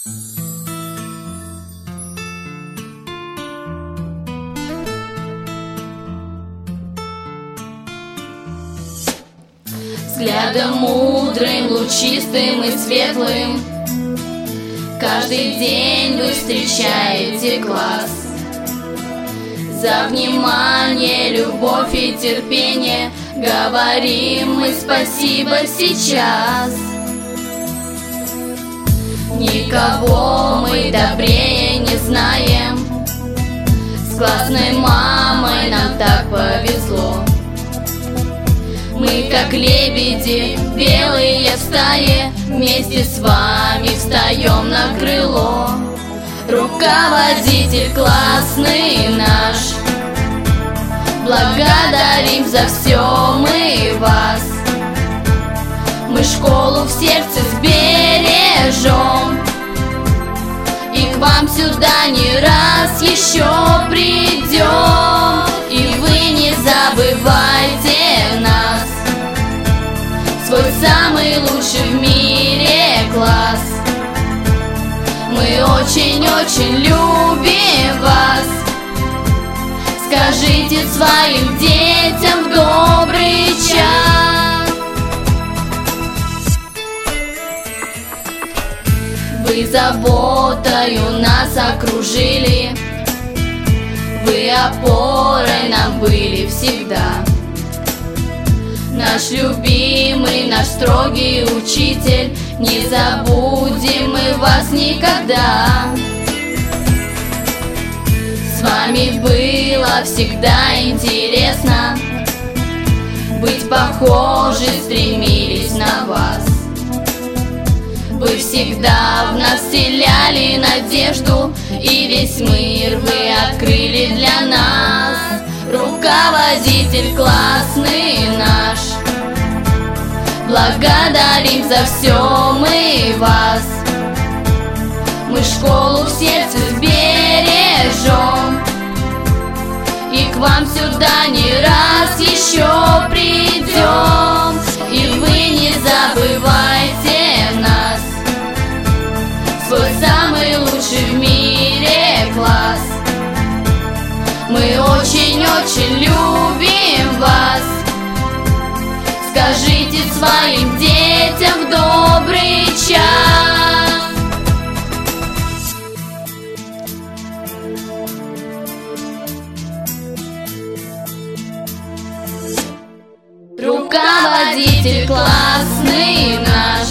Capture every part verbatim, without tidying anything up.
Взглядом мудрым, лучистым и светлым каждый день вы встречаете класс. За внимание, любовь и терпение говорим мы спасибо сейчас. Никого мы добрее не знаем, с классной мамой нам так повезло. Мы, как лебеди, белые в стае, вместе с вами встаем на крыло. Руководитель классный наш, благодарим за все мы вас. Мы школу в сердце сбережем, и к вам сюда не раз еще придем. И вы не забывайте нас, свой самый лучший в мире класс. Мы очень-очень любим вас. Скажите своим детям в добрый час. Вы заботою нас окружили, вы опорой нам были всегда. Наш любимый, наш строгий учитель, не забудем мы вас никогда. С вами было всегда интересно, быть похожи стремились на вас. Вы всегда в нас вселяли надежду, и весь мир вы открыли для нас. Руководитель классный наш, благодарим за все мы вас. Мы школу в сердце сбережем, и к вам сюда не раз еще придем. И вы не забывайте нас, свой самый лучший в мире класс. Мы очень-очень любим вас. Скажите своим детям в добрый час. Руководитель классный наш,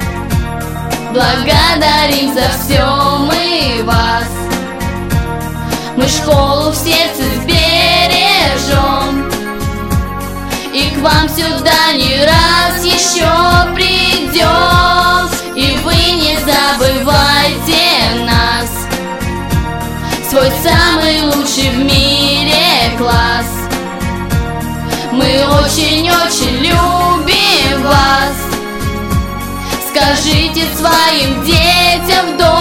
благодарим за все мы вас. Мы школу в сердце сбережем, и к вам сюда не раз еще придем. И вы не забывайте нас, свой самый лучший в мире класс. Мы очень-очень любим вас. Скажите своим детям в доме.